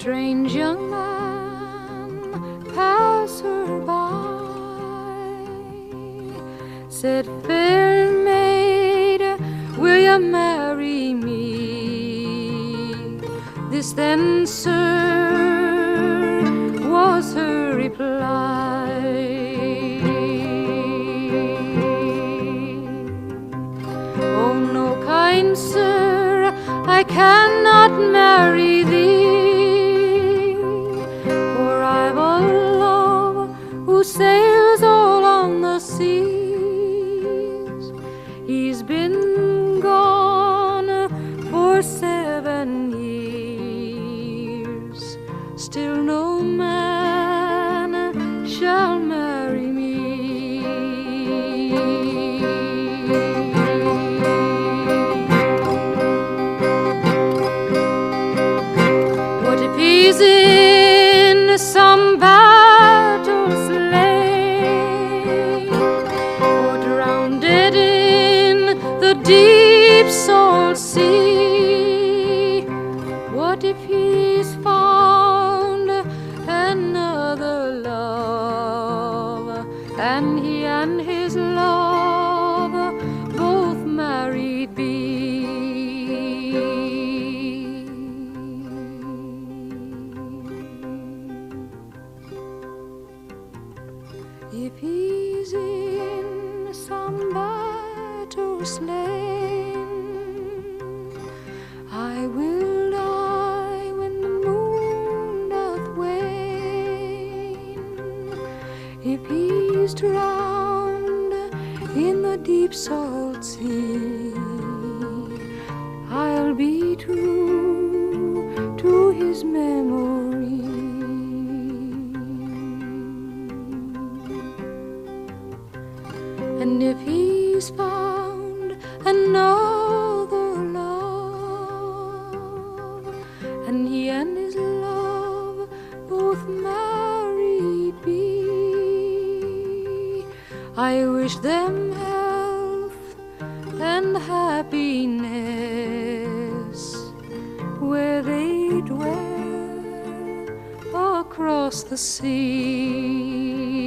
strange young man pass her by, said, "Fair maid, will you marry me?" This then, sir, was her reply. "Oh no, kind sir, I cannot marry thee, for I've a love who sails all on the seas. He's been gone for 7 years, still no man shall marry me." He's in some battle slain, or drowned in the deep salt sea. What if he's found another love, and he and his love both married be? If he's in some battle slain, I will die when the moon doth wane. If he's drowned in the deep salt sea, I'll be true to his memory. And if he's found another love, and he and his love both married be, I wish them health and happiness where they dwell across the sea.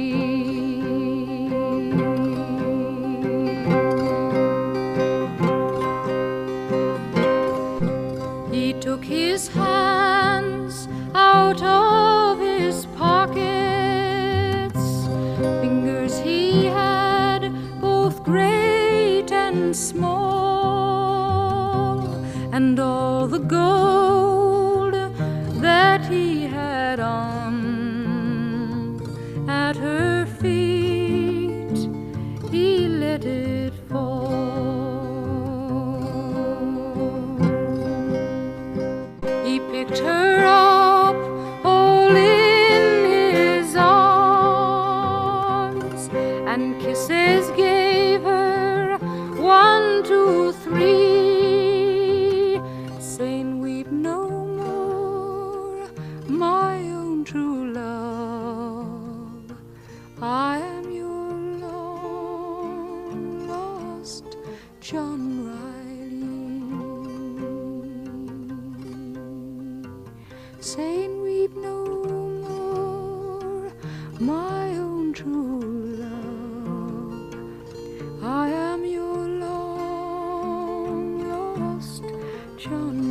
He took his hands out of his pockets, fingers he had both great and small, and all the gold that he had on at her feet, he let it fall. He picked her up all in his arms, and kisses gave her 1, 2, 3, saying, "Weep no more, my own true love. I am your long lost John Riley." Saying, "Weep no more, my own true love. I am your long lost John